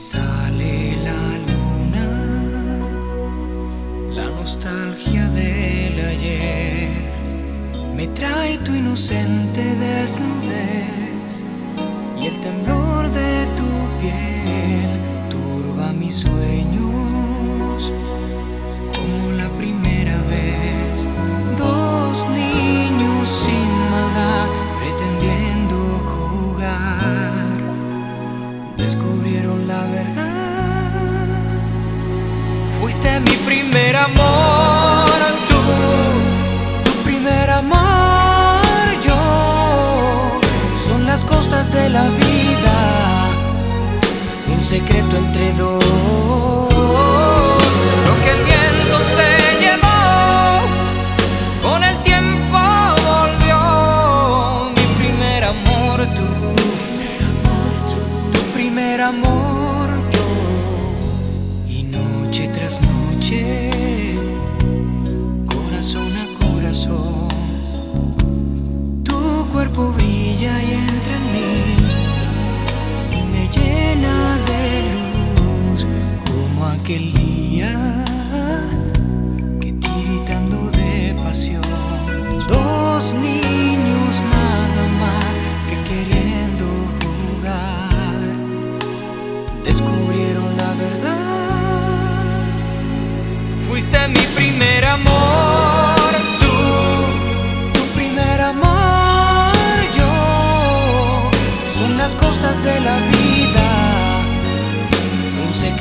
Sale la luna, la nostalgia del ayer me trae tu inocente desnudez y el temblor de tu piel turba mis sueños como la primera vez. Dos niños sin maldad pretendiendo jugar descubrieron la verdad. Fuiste mi primer amor, tu primer amor, yo. Son las cosas de la vida, un secreto entre dos. Lo que el viento se llevó, con el tiempo volvió. Mi primer amor, tu primer amor, yo. Y noche tras noche, corazón a corazón, tu cuerpo brilla y entra en mí y me llena de luz como aquel día que tiritando de pasión, dos niños nada más que queriendo jugar descubrieron la verdad. Fuiste mi primer amor, tu primer amor, yo. Son las cosas de la vida, un secreto